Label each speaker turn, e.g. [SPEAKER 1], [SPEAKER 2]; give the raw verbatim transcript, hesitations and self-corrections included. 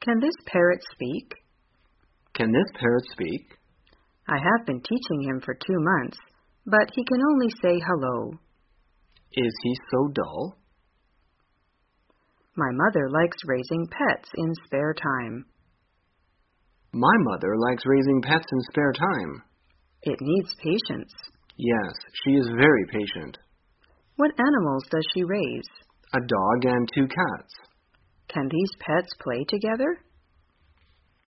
[SPEAKER 1] Can this parrot speak?
[SPEAKER 2] Can this parrot speak?
[SPEAKER 1] I have been teaching him for two months, but he can only say hello.
[SPEAKER 2] Is he so dull?
[SPEAKER 1] My mother likes raising pets in spare time.
[SPEAKER 2] My mother likes raising pets in spare time.
[SPEAKER 1] It needs patience.
[SPEAKER 2] Yes, she is very patient.
[SPEAKER 1] What animals does she raise?
[SPEAKER 2] A dog and two cats.
[SPEAKER 1] Can these pets play together?